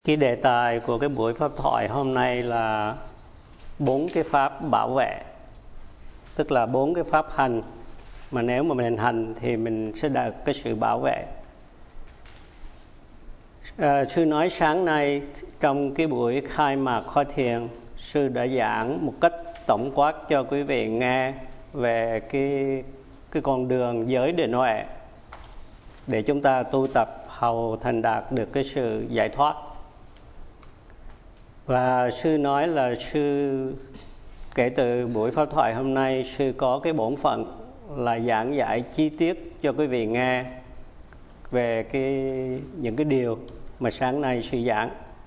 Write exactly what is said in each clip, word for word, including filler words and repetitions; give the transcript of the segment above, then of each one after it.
Cái đề tài của cái buổi pháp thoại hôm nay là bốn cái pháp bảo vệ, tức là bốn cái pháp hành mà nếu mà mình hành thì mình sẽ đạt cái sự bảo vệ. À, sư nói sáng nay trong cái buổi khai mạc khóa thiền, sư đã giảng một cách tổng quát cho quý vị nghe về cái cái con đường giới định huệ để chúng ta tu tập hầu thành đạt được cái sự giải thoát. Và sư nói là sư kể từ buổi pháp thoại hôm nay, sư có cái bổn phận là giảng giải chi tiết cho quý vị nghe về cái những cái điều mà sáng nay sư giảng.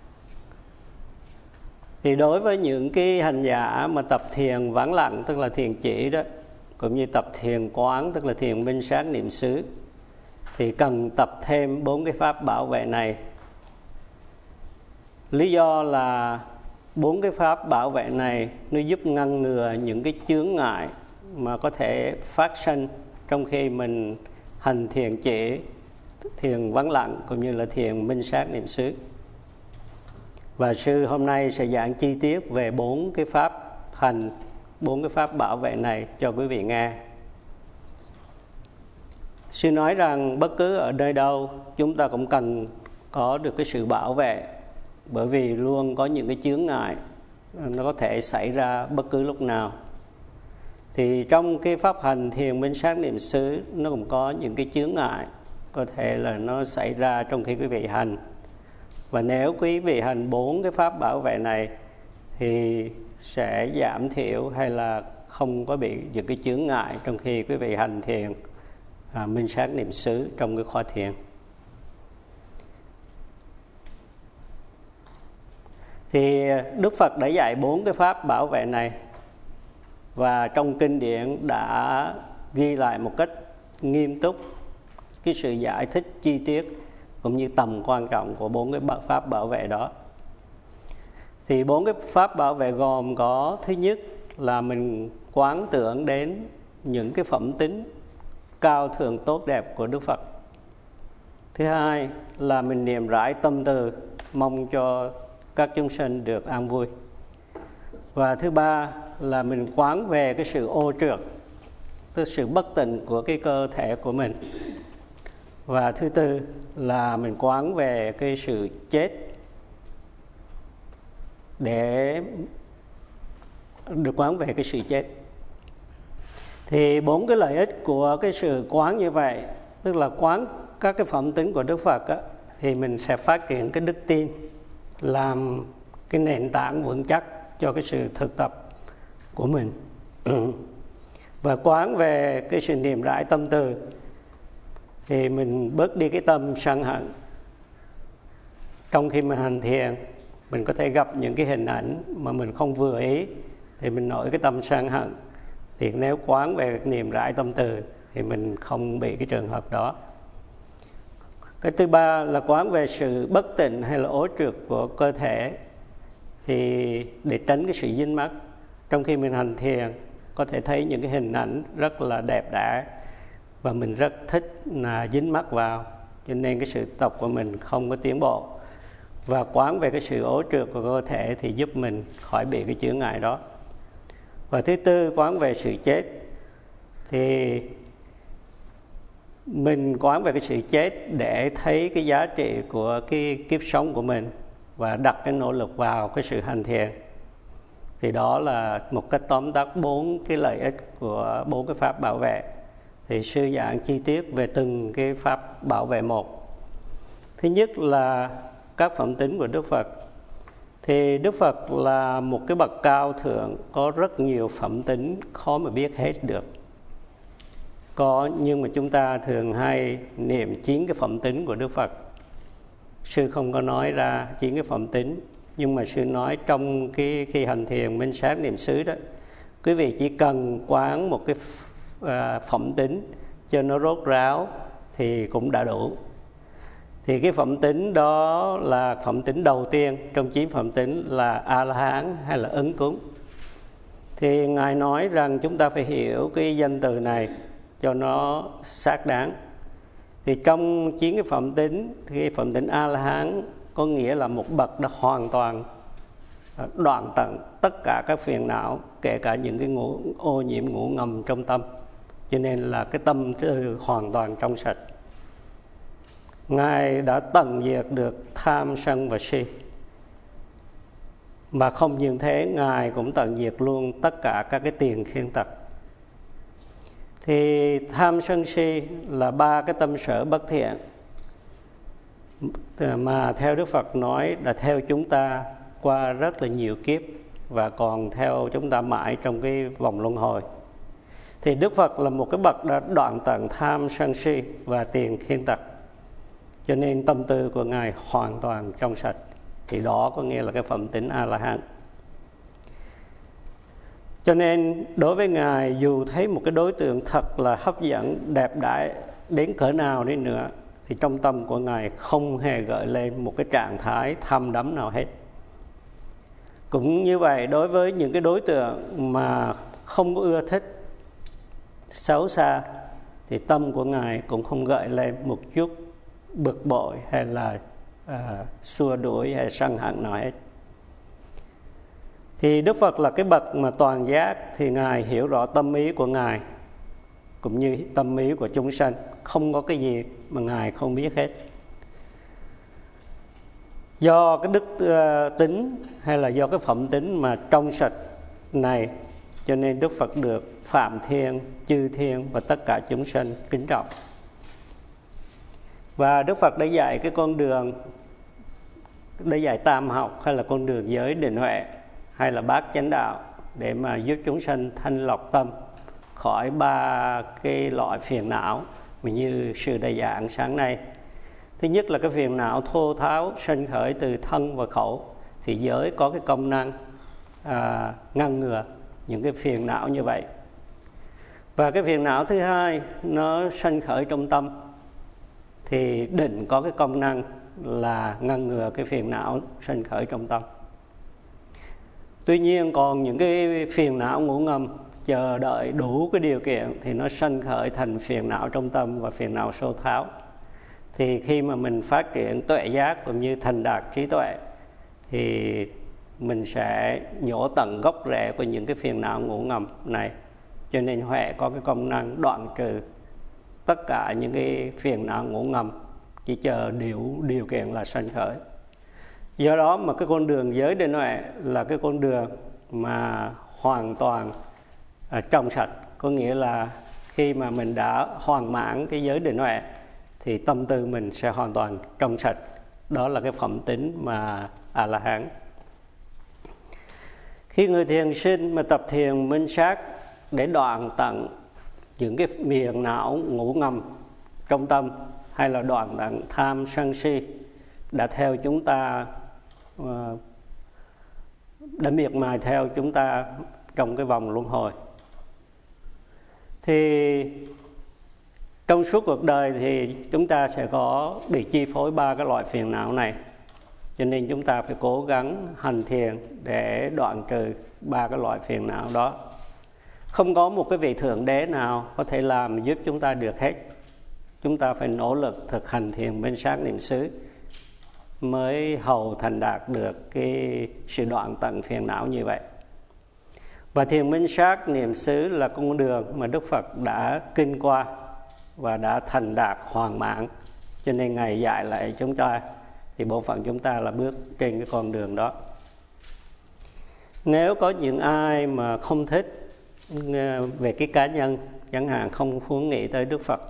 Thì đối với những cái hành giả mà tập thiền vắng lặng, tức là thiền chỉ đó, cũng như tập thiền quán, tức là thiền minh sát niệm xứ, thì cần tập thêm bốn cái pháp bảo vệ này. Lý do là bốn cái pháp bảo vệ này nó giúp ngăn ngừa những cái chướng ngại mà có thể phát sinh trong khi mình hành thiền chỉ, thiền vắng lặng cũng như là thiền minh sát niệm xứ. Và sư hôm nay sẽ giảng chi tiết về bốn cái pháp hành, bốn cái pháp bảo vệ này cho quý vị nghe. Sư nói rằng bất cứ ở nơi đâu chúng ta cũng cần có được cái sự bảo vệ, bởi vì luôn có những cái chướng ngại nó có thể xảy ra bất cứ lúc nào. Thì trong cái pháp hành thiền minh sát niệm xứ nó cũng có những cái chướng ngại có thể là nó xảy ra trong khi quý vị hành. Và nếu quý vị hành bốn cái pháp bảo vệ này thì sẽ giảm thiểu hay là không có bị những cái chướng ngại trong khi quý vị hành thiền à, minh sát niệm xứ trong cái khóa thiền. Thì Đức Phật đã dạy bốn cái pháp bảo vệ này, và trong kinh điển đã ghi lại một cách nghiêm túc cái sự giải thích chi tiết cũng như tầm quan trọng của bốn cái pháp bảo vệ đó. Thì bốn cái pháp bảo vệ gồm có: thứ nhất là mình quán tưởng đến những cái phẩm tính cao thượng tốt đẹp của Đức Phật. Thứ hai là mình niệm rải tâm từ mong cho các chúng sinh được an vui. Và thứ ba là mình quán về cái sự ô trượt, tức sự bất tịnh của cái cơ thể của mình. Và thứ tư là mình quán về cái sự chết, để được quán về cái sự chết. Thì bốn cái lợi ích của cái sự quán như vậy, tức là quán các cái phẩm tính của Đức Phật á, thì mình sẽ phát triển cái đức tin, làm cái nền tảng vững chắc cho cái sự thực tập của mình. Và quán về cái sự niệm rải tâm từ thì mình bớt đi cái tâm sân hận. Trong khi mình hành thiền, mình có thể gặp những cái hình ảnh mà mình không vừa ý thì mình nổi cái tâm sân hận. Thì nếu quán về niệm rải tâm từ thì mình không bị cái trường hợp đó. Cái thứ ba là quán về sự bất tịnh hay là ố trượt của cơ thể, thì để tránh cái sự dính mắc. Trong khi mình hành thiền có thể thấy những cái hình ảnh rất là đẹp đẽ và mình rất thích là dính mắc vào, cho nên cái sự tập của mình không có tiến bộ. Và quán về cái sự ố trượt của cơ thể thì giúp mình khỏi bị cái chướng ngại đó. Và thứ tư, quán về sự chết, thì mình quán về cái sự chết để thấy cái giá trị của cái kiếp sống của mình và đặt cái nỗ lực vào cái sự hành thiền. Thì đó là một cách tóm tắt bốn cái lợi ích của bốn cái pháp bảo vệ. Thì sư giảng chi tiết về từng cái pháp bảo vệ một. Thứ nhất là các phẩm tính của Đức Phật. Thì Đức Phật là một cái bậc cao thượng, có rất nhiều phẩm tính khó mà biết hết được. Có, nhưng mà chúng ta thường hay niệm chín cái phẩm tính của Đức Phật. Sư không có nói ra chín cái phẩm tính, nhưng mà sư nói trong cái khi hành thiền minh sát niệm xứ đó, quý vị chỉ cần quán một cái à, phẩm tính cho nó rốt ráo thì cũng đã đủ. Thì cái phẩm tính đó là phẩm tính đầu tiên trong chín phẩm tính là A-la-hán hay là ứng cúng. Thì Ngài nói rằng chúng ta phải hiểu cái danh từ này cho nó xác đáng. Thì trong chín cái phẩm tính, thì cái phẩm tính A-la-hán có nghĩa là một bậc đã hoàn toàn đoạn tận tất cả các phiền não, kể cả những cái ngũ, ô nhiễm ngủ ngầm trong tâm. Cho nên là cái tâm hoàn toàn trong sạch. Ngài đã tận diệt được tham sân và si. Mà không những thế, Ngài cũng tận diệt luôn tất cả các cái tiền khiên tật. Thì tham sân si là ba cái tâm sở bất thiện mà theo Đức Phật nói đã theo chúng ta qua rất là nhiều kiếp và còn theo chúng ta mãi trong cái vòng luân hồi. Thì Đức Phật là một cái bậc đã đoạn tận tham sân si và tiền khiên tật, cho nên tâm tư của Ngài hoàn toàn trong sạch. Thì đó có nghĩa là cái phẩm tính A-la-hán. Cho nên đối với Ngài, dù thấy một cái đối tượng thật là hấp dẫn, đẹp đẽ đến cỡ nào đi nữa, thì trong tâm của Ngài không hề gợi lên một cái trạng thái tham đắm nào hết. Cũng như vậy, đối với những cái đối tượng mà không có ưa thích, xấu xa, thì tâm của Ngài cũng không gợi lên một chút bực bội hay là à, xua đuổi hay sân hận nào hết. Thì Đức Phật là cái bậc mà toàn giác, thì Ngài hiểu rõ tâm ý của Ngài cũng như tâm ý của chúng sanh. Không có cái gì mà Ngài không biết hết. Do cái đức uh, tính hay là do cái phẩm tính mà trong sạch này, cho nên Đức Phật được Phạm Thiên, Chư Thiên và tất cả chúng sanh kính trọng. Và Đức Phật đã dạy cái con đường, đã dạy tam học hay là con đường giới định huệ hay là bát chánh đạo để mà giúp chúng sanh thanh lọc tâm khỏi ba cái loại phiền não như sư đã giảng sáng nay. Thứ nhất là cái phiền não thô tháo sanh khởi từ thân và khẩu, thì giới có cái công năng à, ngăn ngừa những cái phiền não như vậy. Và cái phiền não thứ hai nó sanh khởi trong tâm, thì định có cái công năng là ngăn ngừa cái phiền não sanh khởi trong tâm. Tuy nhiên còn những cái phiền não ngủ ngầm chờ đợi đủ cái điều kiện thì nó sanh khởi thành phiền não trong tâm và phiền não sâu tháo. Thì khi mà mình phát triển tuệ giác cũng như thành đạt trí tuệ, thì mình sẽ nhổ tận gốc rễ của những cái phiền não ngủ ngầm này. Cho nên huệ có cái công năng đoạn trừ tất cả những cái phiền não ngủ ngầm, chỉ chờ điều, điều kiện là sanh khởi. Do đó mà cái con đường giới định huệ là cái con đường mà hoàn toàn à, trong sạch. Có nghĩa là khi mà mình đã hoàn mãn cái giới định huệ thì tâm tư mình sẽ hoàn toàn trong sạch. Đó là cái phẩm tính mà A-la-hán. Khi người thiền sinh mà tập thiền minh sát để đoạn tận những cái phiền não ngủ ngầm trong tâm, hay là đoạn tận tham sân si đã theo chúng ta, đã miệt mài theo chúng ta trong cái vòng luân hồi, thì trong suốt cuộc đời thì chúng ta sẽ có bị chi phối ba cái loại phiền não này. Cho nên chúng ta phải cố gắng hành thiền để đoạn trừ ba cái loại phiền não đó. Không có một cái vị thượng đế nào có thể làm giúp chúng ta được hết. Chúng ta phải nỗ lực thực hành thiền minh sát niệm xứ mới hầu thành đạt được cái sự đoạn tận phiền não như vậy. Và thiền minh sát niệm xứ là con đường mà Đức Phật đã kinh qua và đã thành đạt hoàn mãn. Cho nên Ngài dạy lại chúng ta, thì bộ phận chúng ta là bước trên cái con đường đó. Nếu có những ai mà không thích về cái cá nhân, chẳng hạn không muốn nghĩ tới Đức Phật,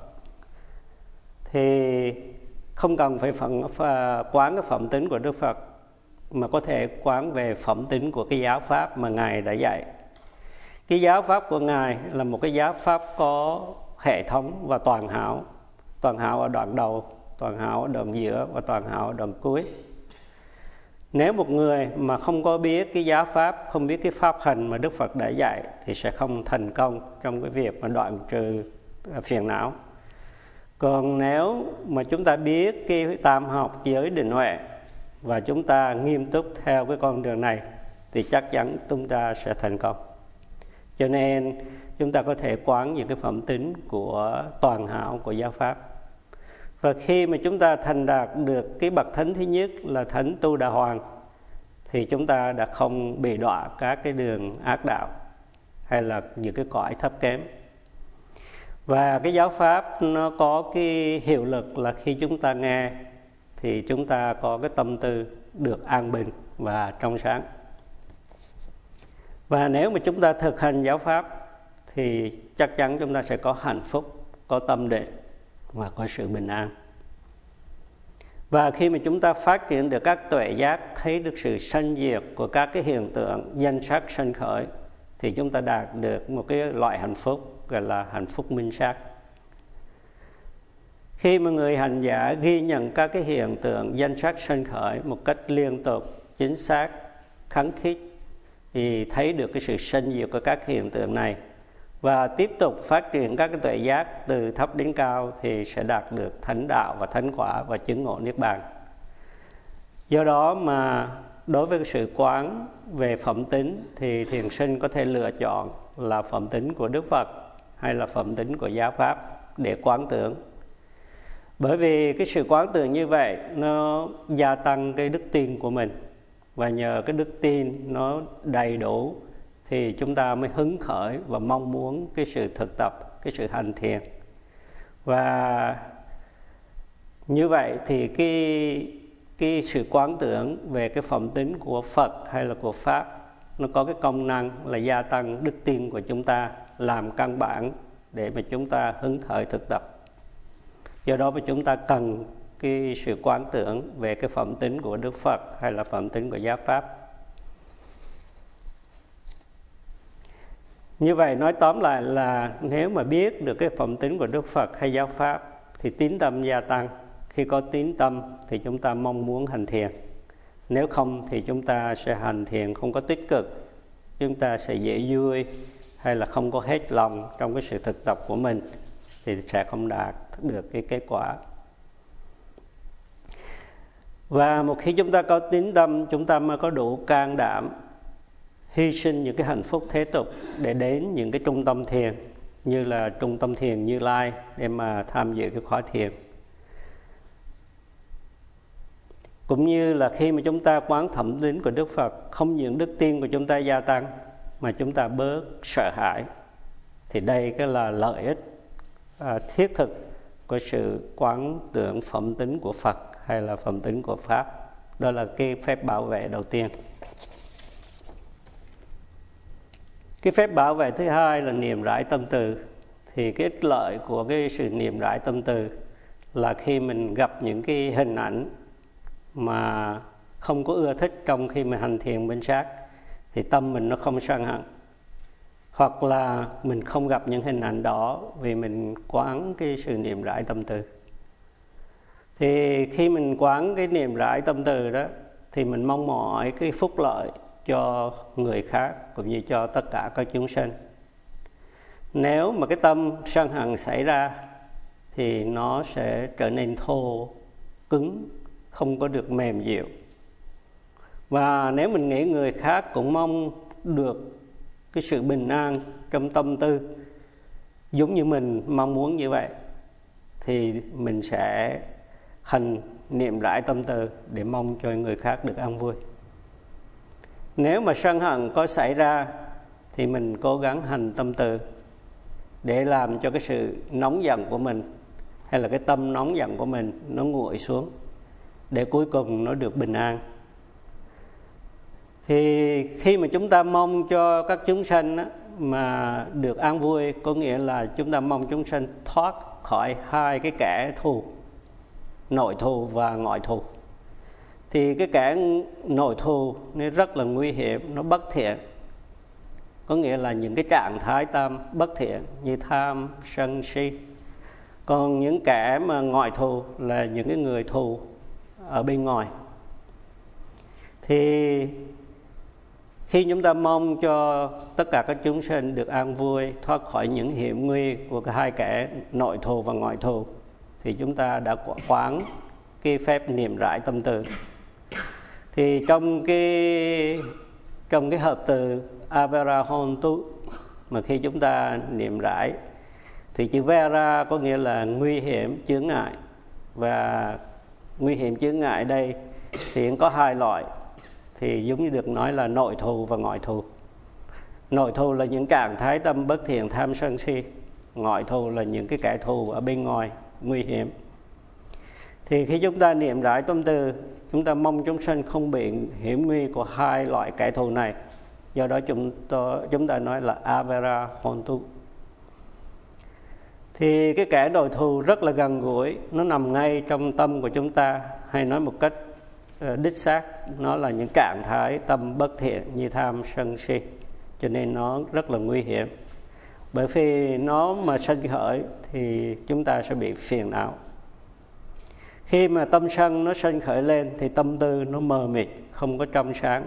thì không cần phải phận, quán cái phẩm tính của Đức Phật, mà có thể quán về phẩm tính của cái giáo pháp mà Ngài đã dạy. Cái giáo pháp của Ngài là một cái giáo pháp có hệ thống và toàn hảo. Toàn hảo ở đoạn đầu, toàn hảo ở đoạn giữa và toàn hảo ở đoạn cuối. Nếu một người mà không có biết cái giáo pháp, không biết cái pháp hành mà Đức Phật đã dạy, thì sẽ không thành công trong cái việc mà đoạn trừ phiền não. Còn nếu mà chúng ta biết cái tam học giới định huệ và chúng ta nghiêm túc theo cái con đường này, thì chắc chắn chúng ta sẽ thành công. Cho nên chúng ta có thể quán những cái phẩm tính của toàn hảo của giáo pháp. Và khi mà chúng ta thành đạt được cái bậc thánh thứ nhất là thánh Tu Đà Hoàng, thì chúng ta đã không bị đọa các cái đường ác đạo hay là những cái cõi thấp kém. Và cái giáo pháp nó có cái hiệu lực là khi chúng ta nghe thì chúng ta có cái tâm tư được an bình và trong sáng. Và nếu mà chúng ta thực hành giáo pháp thì chắc chắn chúng ta sẽ có hạnh phúc, có tâm định và có sự bình an. Và khi mà chúng ta phát triển được các tuệ giác, thấy được sự sanh diệt của các cái hiện tượng danh sắc sanh khởi, thì chúng ta đạt được một cái loại hạnh phúc gọi là hạnh phúc minh sát. Khi mà người hành giả ghi nhận các cái hiện tượng danh sắc sanh khởi một cách liên tục, chính xác, khắng khít, thì thấy được cái sự sanh diệt của các hiện tượng này và tiếp tục phát triển các cái tuệ giác từ thấp đến cao thì sẽ đạt được thánh đạo và thánh quả và chứng ngộ niết bàn. Do đó mà đối với sự quán về phẩm tính thì thiền sinh có thể lựa chọn là phẩm tính của Đức Phật hay là phẩm tính của giáo pháp để quán tưởng. Bởi vì cái sự quán tưởng như vậy nó gia tăng cái đức tin của mình, và nhờ cái đức tin nó đầy đủ thì chúng ta mới hứng khởi và mong muốn cái sự thực tập, cái sự hành thiền. Và như vậy thì cái, cái sự quán tưởng về cái phẩm tính của Phật hay là của Pháp nó có cái công năng là gia tăng đức tin của chúng ta, làm căn bản để mà chúng ta hứng khởi thực tập. Do đó mà chúng ta cần cái sự quán tưởng về cái phẩm tính của Đức Phật hay là phẩm tính của giáo pháp. Như vậy nói tóm lại là nếu mà biết được cái phẩm tính của Đức Phật hay giáo pháp thì tín tâm gia tăng. Khi có tín tâm thì chúng ta mong muốn hành thiền. Nếu không thì chúng ta sẽ hành thiền không có tích cực, chúng ta sẽ dễ vui hay là không có hết lòng trong cái sự thực tập của mình thì sẽ không đạt được cái kết quả. Và một khi chúng ta có tín tâm, chúng ta mới có đủ can đảm hy sinh những cái hạnh phúc thế tục để đến những cái trung tâm thiền như là trung tâm thiền Như Lai để mà tham dự cái khóa thiền. Cũng như là khi mà chúng ta quán thẩm tính của Đức Phật, không những đức tin của chúng ta gia tăng mà chúng ta bớt sợ hãi, thì đây cái là lợi ích à, thiết thực của sự quán tưởng phẩm tính của Phật hay là phẩm tính của Pháp. Đó là cái phép bảo vệ đầu tiên. Cái phép bảo vệ thứ hai là niệm rải tâm từ. Thì cái ích lợi của cái sự niệm rải tâm từ là khi mình gặp những cái hình ảnh mà không có ưa thích trong khi mình hành thiền minh sát thì tâm mình nó không sân hận. Hoặc là mình không gặp những hình ảnh đó vì mình quán cái sự niệm rải tâm từ. Thì khi mình quán cái niệm rải tâm từ đó thì mình mong mỏi cái phúc lợi cho người khác cũng như cho tất cả các chúng sinh. Nếu mà cái tâm sân hận xảy ra thì nó sẽ trở nên thô, cứng, không có được mềm dịu. Và nếu mình nghĩ người khác cũng mong được cái sự bình an trong tâm tư giống như mình mong muốn như vậy thì mình sẽ hành niệm rải tâm từ để mong cho người khác được an vui. Nếu mà sân hận có xảy ra thì mình cố gắng hành tâm từ để làm cho cái sự nóng giận của mình hay là cái tâm nóng giận của mình nó nguội xuống để cuối cùng nó được bình an. Thì khi mà chúng ta mong cho các chúng sanh á, mà được an vui, có nghĩa là chúng ta mong chúng sanh thoát khỏi hai cái kẻ thù, nội thù và ngoại thù. Thì cái kẻ nội thù nó rất là nguy hiểm, nó bất thiện. Có nghĩa là những cái trạng thái tâm bất thiện như tham, sân, si. Còn những kẻ mà ngoại thù là những cái người thù ở bên ngoài. Thì khi chúng ta mong cho tất cả các chúng sinh được an vui, thoát khỏi những hiểm nguy của hai kẻ nội thù và ngoại thù, thì chúng ta đã quán cái phép niệm rải tâm từ. Thì trong cái trong cái hợp từ Avarahontu mà khi chúng ta niệm rải thì chữ Vera có nghĩa là nguy hiểm, chướng ngại. Và nguy hiểm chướng ngại đây thì có hai loại, thì giống như được nói là nội thù và ngoại thù. Nội thù là những trạng thái tâm bất thiện, tham sân si. Ngoại thù là những cái kẻ thù ở bên ngoài nguy hiểm. Thì khi chúng ta niệm rải tâm từ, chúng ta mong chúng sanh không bị hiểm nguy của hai loại kẻ thù này. Do đó chúng ta, chúng ta nói là avara hontu. Thì cái kẻ nội thù rất là gần gũi, nó nằm ngay trong tâm của chúng ta, hay nói một cách đích xác, nó là những trạng thái tâm bất thiện như tham sân si. Cho nên nó rất là nguy hiểm. Bởi vì nó mà sanh khởi thì chúng ta sẽ bị phiền não. Khi mà tâm sân nó sanh khởi lên thì tâm tư nó mờ mịt, không có trong sáng.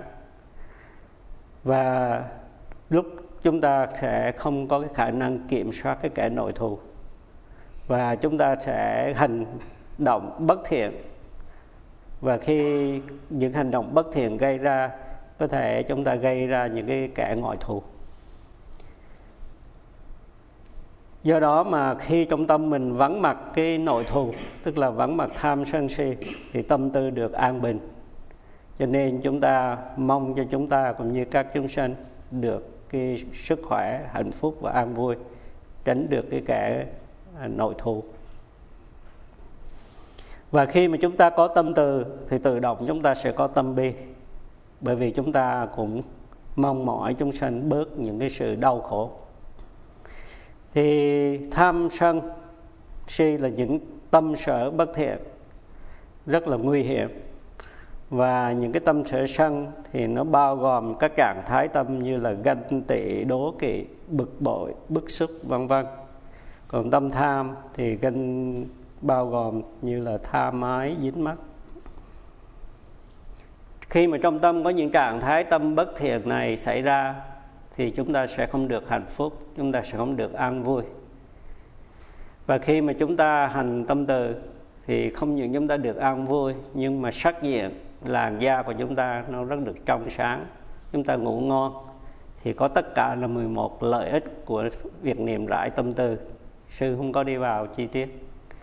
Và lúc chúng ta sẽ không có cái khả năng kiểm soát cái kẻ nội thù. Và chúng ta sẽ hành động bất thiện. Và khi những hành động bất thiện gây ra, có thể chúng ta gây ra những cái kẻ ngoại thù. Do đó mà khi trong tâm mình vắng mặt cái nội thù, tức là vắng mặt tham sân si, thì tâm tư được an bình. Cho nên chúng ta mong cho chúng ta cũng như các chúng sanh được cái sức khỏe, hạnh phúc và an vui, tránh được cái kẻ nội thù. Và khi mà chúng ta có tâm từ thì tự động chúng ta sẽ có tâm bi. Bởi vì chúng ta cũng mong mỏi chúng sanh bớt những cái sự đau khổ. Thì tham sân si là những tâm sở bất thiện, rất là nguy hiểm. Và những cái tâm sở sân thì nó bao gồm các trạng thái tâm như là ganh tị, đố kỵ, bực bội, bức xúc vân vân. Còn tâm tham thì ganh bao gồm như là tha mái, dính mắc. Khi mà trong tâm có những trạng thái tâm bất thiện này xảy ra thì chúng ta sẽ không được hạnh phúc, chúng ta sẽ không được an vui. Và khi mà chúng ta hành tâm từ thì không những chúng ta được an vui, nhưng mà sắc diện, làn da của chúng ta nó rất được trong sáng, chúng ta ngủ ngon. Thì có tất cả là mười một lợi ích của việc niệm rải tâm từ. Sư không có đi vào chi tiết.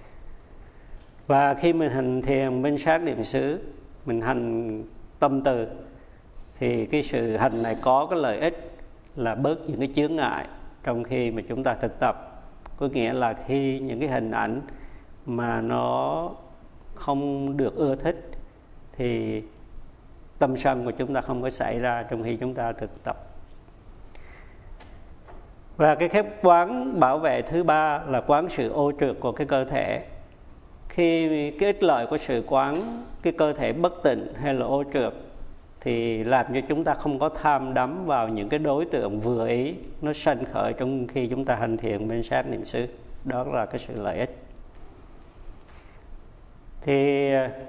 Và khi mình hành thiền minh sát niệm xứ, mình hành tâm từ, thì cái sự hành này có cái lợi ích là bớt những cái chướng ngại trong khi mà chúng ta thực tập. Có nghĩa là khi những cái hình ảnh mà nó không được ưa thích thì tâm sân của chúng ta không có xảy ra trong khi chúng ta thực tập. Và cái phép quán bảo vệ thứ ba là quán sự ô trượt của cái cơ thể. Khi cái ích lợi của sự quán cái cơ thể bất tịnh hay là ô trượt thì làm cho chúng ta không có tham đắm vào những cái đối tượng vừa ý nó sanh khởi trong khi chúng ta hành thiền minh sát niệm xứ. Đó là cái sự lợi ích. Thì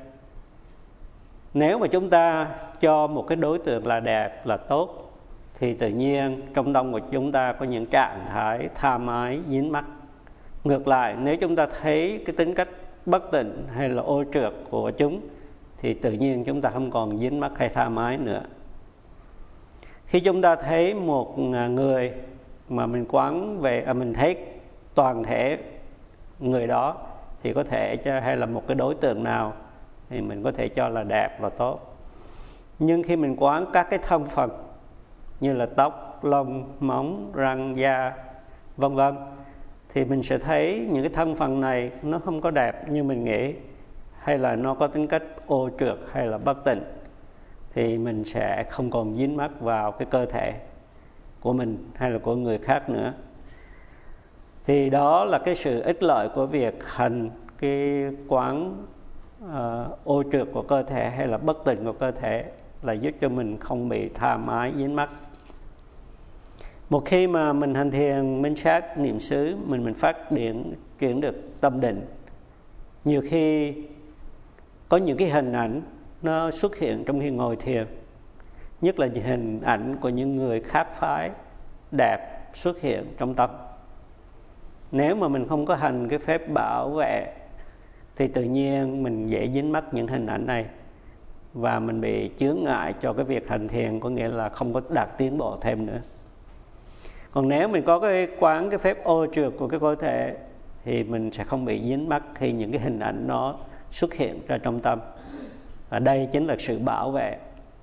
nếu mà chúng ta cho một cái đối tượng là đẹp, là tốt, thì tự nhiên trong tâm của chúng ta có những trạng thái tham ái, dính mắc. Ngược lại, nếu chúng ta thấy cái tính cách bất tịnh hay là ô trượt của chúng thì tự nhiên chúng ta không còn dính mắc hay tham ái nữa. Khi chúng ta thấy một người mà mình quán về, à, mình thấy toàn thể người đó thì có thể cho, hay là một cái đối tượng nào thì mình có thể cho là đẹp và tốt. Nhưng khi mình quán các cái thân phận như là tóc, lông, móng, răng, da vân vân thì mình sẽ thấy những cái thân phận này nó không có đẹp như mình nghĩ, hay là nó có tính cách ô trượt hay là bất tịnh, thì mình sẽ không còn dính mắc vào cái cơ thể của mình hay là của người khác nữa. Thì đó là cái sự ích lợi của việc hành cái quán uh, ô trượt của cơ thể hay là bất tịnh của cơ thể, là giúp cho mình không bị tham ái dính mắc. Một khi mà mình hành thiền minh sát niệm xứ, mình mình phát triển chuyển được tâm định. Nhiều khi có những cái hình ảnh nó xuất hiện trong khi ngồi thiền, nhất là những hình ảnh của những người khác phái đẹp xuất hiện trong tâm. Nếu mà mình không có hành cái phép bảo vệ thì tự nhiên mình dễ dính mắc những hình ảnh này và mình bị chướng ngại cho cái việc hành thiền, có nghĩa là không có đạt tiến bộ thêm nữa. Còn nếu mình có cái quán cái phép ô trượt của cái cơ thể thì mình sẽ không bị dính mắc khi những cái hình ảnh nó xuất hiện ra trong tâm. Và đây chính là sự bảo vệ.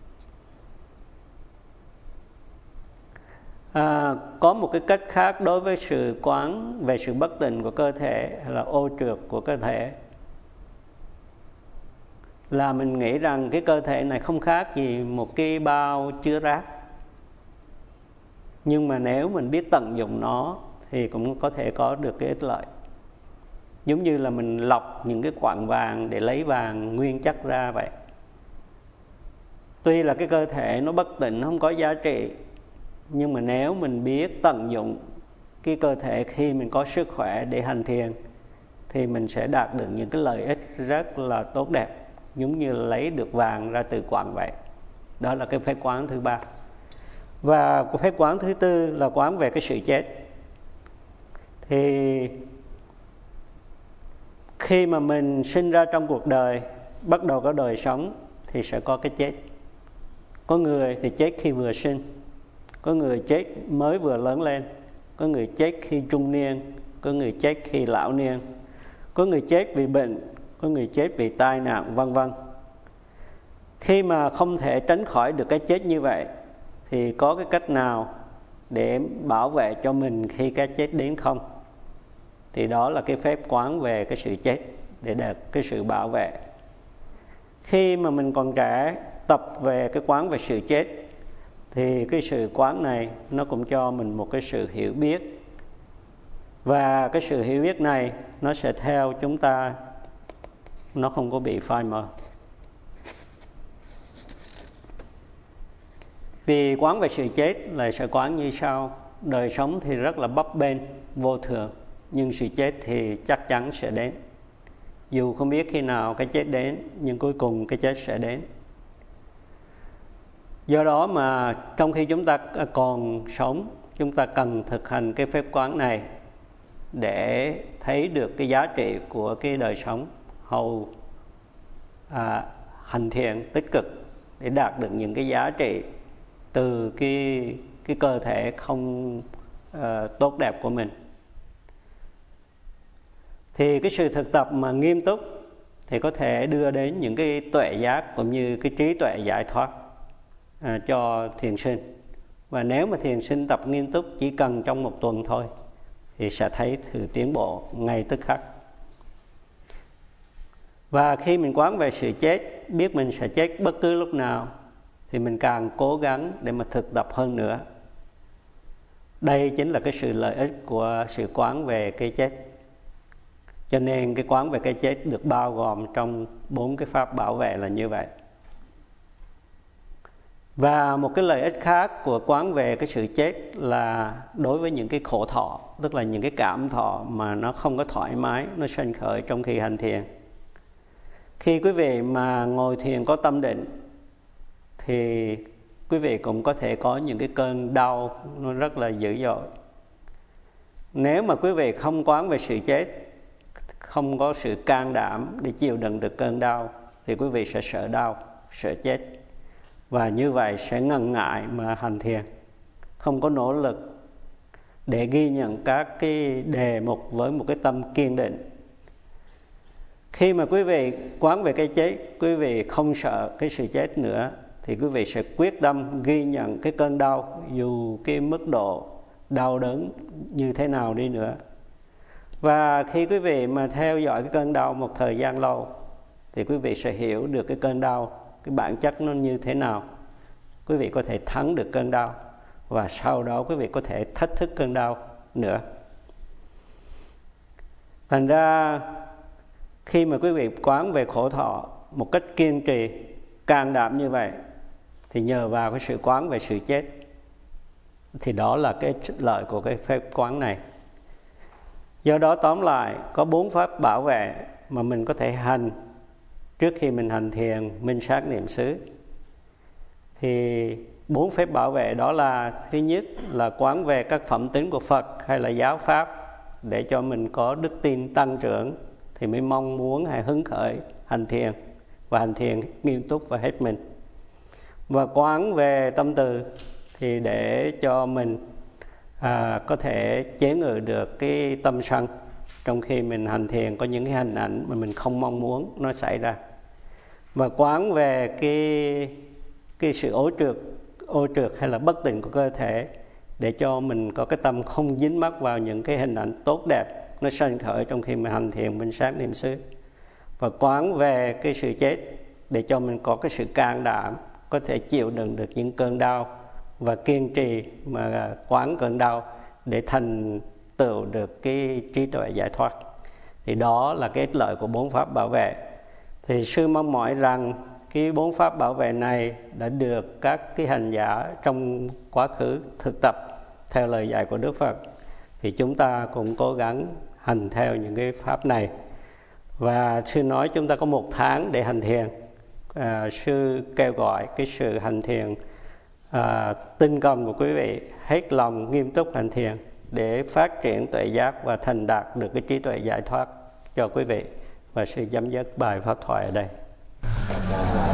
À, có một cái cách khác đối với sự quán về sự bất tịnh của cơ thể hay là ô trượt của cơ thể, là mình nghĩ rằng cái cơ thể này không khác gì một cái bao chứa rác. Nhưng mà nếu mình biết tận dụng nó thì cũng có thể có được cái ích lợi. Giống như là mình lọc những cái quặng vàng để lấy vàng nguyên chất ra vậy. Tuy là cái cơ thể nó bất tịnh, không có giá trị, nhưng mà nếu mình biết tận dụng cái cơ thể khi mình có sức khỏe để hành thiền thì mình sẽ đạt được những cái lợi ích rất là tốt đẹp, giống như là lấy được vàng ra từ quặng vậy. Đó là cái phép quán thứ ba. Và cái phép quán thứ tư là quán về cái sự chết. Thì khi mà mình sinh ra trong cuộc đời, bắt đầu có đời sống thì sẽ có cái chết. Có người thì chết khi vừa sinh, có người chết mới vừa lớn lên, có người chết khi trung niên, có người chết khi lão niên, có người chết vì bệnh, có người chết vì tai nạn, vân vân. Khi mà không thể tránh khỏi được cái chết như vậy thì có cái cách nào để bảo vệ cho mình khi cái chết đến không? Thì đó là cái phép quán về cái sự chết để đạt cái sự bảo vệ. Khi mà mình còn trẻ tập về cái quán về sự chết thì cái sự quán này nó cũng cho mình một cái sự hiểu biết. Và cái sự hiểu biết này nó sẽ theo chúng ta, nó không có bị phai mờ. Vì quán về sự chết là sẽ quán như sau. Đời sống thì rất là bấp bênh, vô thường, nhưng sự chết thì chắc chắn sẽ đến. Dù không biết khi nào cái chết đến, nhưng cuối cùng cái chết sẽ đến. Do đó mà trong khi chúng ta còn sống, chúng ta cần thực hành cái phép quán này để thấy được cái giá trị của cái đời sống, hầu à, hành thiện tích cực để đạt được những cái giá trị từ cái, cái cơ thể không uh, tốt đẹp của mình. Thì cái sự thực tập mà nghiêm túc thì có thể đưa đến những cái tuệ giác cũng như cái trí tuệ giải thoát à, cho thiền sinh. Và nếu mà thiền sinh tập nghiêm túc chỉ cần trong một tuần thôi thì sẽ thấy sự tiến bộ ngay tức khắc. Và khi mình quán về sự chết, biết mình sẽ chết bất cứ lúc nào, thì mình càng cố gắng để mà thực tập hơn nữa. Đây chính là cái sự lợi ích của sự quán về cái chết. Cho nên cái quán về cái chết được bao gồm trong bốn cái pháp bảo vệ là như vậy. Và một cái lợi ích khác của quán về cái sự chết là đối với những cái khổ thọ, tức là những cái cảm thọ mà nó không có thoải mái, nó sanh khởi trong khi hành thiền. Khi quý vị mà ngồi thiền có tâm định thì quý vị cũng có thể có những cái cơn đau nó rất là dữ dội. Nếu mà quý vị không quán về sự chết, không có sự can đảm để chịu đựng được cơn đau thì quý vị sẽ sợ đau, sợ chết. Và như vậy sẽ ngần ngại mà hành thiền, không có nỗ lực để ghi nhận các cái đề mục với một cái tâm kiên định. Khi mà quý vị quán về cái chết, quý vị không sợ cái sự chết nữa thì quý vị sẽ quyết tâm ghi nhận cái cơn đau, dù cái mức độ đau đớn như thế nào đi nữa. Và khi quý vị mà theo dõi cái cơn đau một thời gian lâu thì quý vị sẽ hiểu được cái cơn đau, cái bản chất nó như thế nào. Quý vị có thể thắng được cơn đau và sau đó quý vị có thể thách thức cơn đau nữa. Thành ra khi mà quý vị quán về khổ thọ một cách kiên trì, can đảm như vậy thì nhờ vào cái sự quán về sự chết, thì đó là cái lợi của cái phép quán này. Do đó tóm lại có bốn pháp bảo vệ mà mình có thể hành trước khi mình hành thiền minh sát niệm xứ. Thì bốn phép bảo vệ đó là: thứ nhất là quán về các phẩm tính của Phật hay là giáo pháp để cho mình có đức tin tăng trưởng thì mới mong muốn hay hứng khởi hành thiền, và hành thiền nghiêm túc và hết mình. Và quán về tâm từ thì để cho mình à, có thể chế ngự được cái tâm sân trong khi mình hành thiền có những cái hình ảnh mà mình không mong muốn nó xảy ra. Và quán về cái cái sự ô trượt, ô trượt hay là bất tịnh của cơ thể, để cho mình có cái tâm không dính mắc vào những cái hình ảnh tốt đẹp nó sanh khởi trong khi mình hành thiền minh sát niệm xứ. Và quán về cái sự chết để cho mình có cái sự can đảm, có thể chịu đựng được những cơn đau và kiên trì mà quán cơn đau để thành tựu được cái trí tuệ giải thoát. Thì đó là cái ích lợi của bốn pháp bảo vệ. Thì sư mong mỏi rằng cái bốn pháp bảo vệ này đã được các cái hành giả trong quá khứ thực tập theo lời dạy của Đức Phật, thì chúng ta cũng cố gắng hành theo những cái pháp này. Và sư nói chúng ta có một tháng để hành thiền. À, sư kêu gọi cái sự hành thiền à, tinh cần của quý vị, hết lòng nghiêm túc hành thiền để phát triển tuệ giác và thành đạt được cái trí tuệ giải thoát cho quý vị. Và sư chấm dứt bài pháp thoại ở đây.